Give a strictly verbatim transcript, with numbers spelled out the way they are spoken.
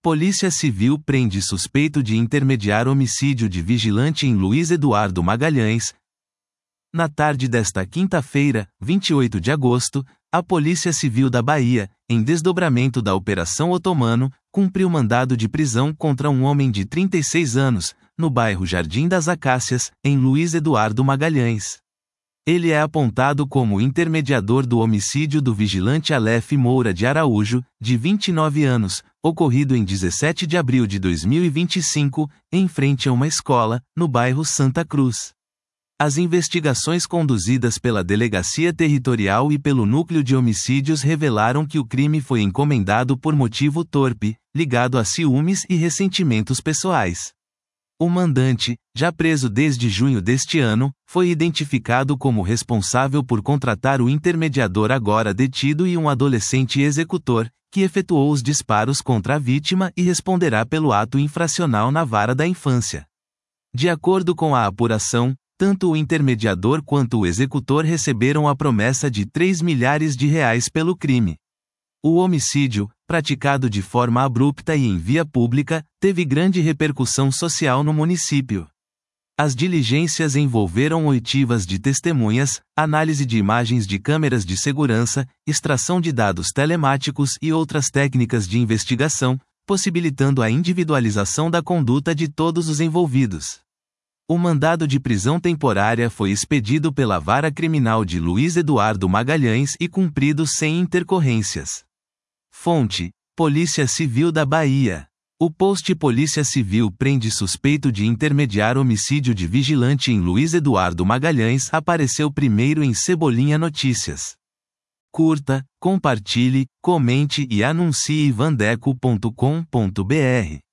Polícia Civil prende suspeito de intermediar homicídio de vigilante em Luiz Eduardo Magalhães. Na tarde desta quinta-feira, vinte e oito de agosto, a Polícia Civil da Bahia, em desdobramento da Operação Otomano, cumpriu mandado de prisão contra um homem de trinta e seis anos, no bairro Jardim das Acácias, em Luiz Eduardo Magalhães. Ele é apontado como intermediador do homicídio do vigilante Aleph Moura de Araújo, de vinte e nove anos, ocorrido em dezessete de abril de dois mil e vinte e cinco, em frente a uma escola, no bairro Santa Cruz. As investigações conduzidas pela Delegacia Territorial e pelo Núcleo de Homicídios revelaram que o crime foi encomendado por motivo torpe, ligado a ciúmes e ressentimentos pessoais. O mandante, já preso desde junho deste ano, foi identificado como responsável por contratar o intermediador agora detido e um adolescente executor, que efetuou os disparos contra a vítima e responderá pelo ato infracional na vara da infância. De acordo com a apuração, tanto o intermediador quanto o executor receberam a promessa de três milhares de reais pelo crime. O homicídio, praticado de forma abrupta e em via pública, teve grande repercussão social no município. As diligências envolveram oitivas de testemunhas, análise de imagens de câmeras de segurança, extração de dados telemáticos e outras técnicas de investigação, possibilitando a individualização da conduta de todos os envolvidos. O mandado de prisão temporária foi expedido pela Vara Criminal de Luiz Eduardo Magalhães e cumprido sem intercorrências. Fonte: Polícia Civil da Bahia. O post Polícia Civil prende suspeito de intermediar homicídio de vigilante em Luiz Eduardo Magalhães apareceu primeiro em Cebolinha Notícias. Curta, compartilhe, comente e anuncie vandeco ponto com ponto br.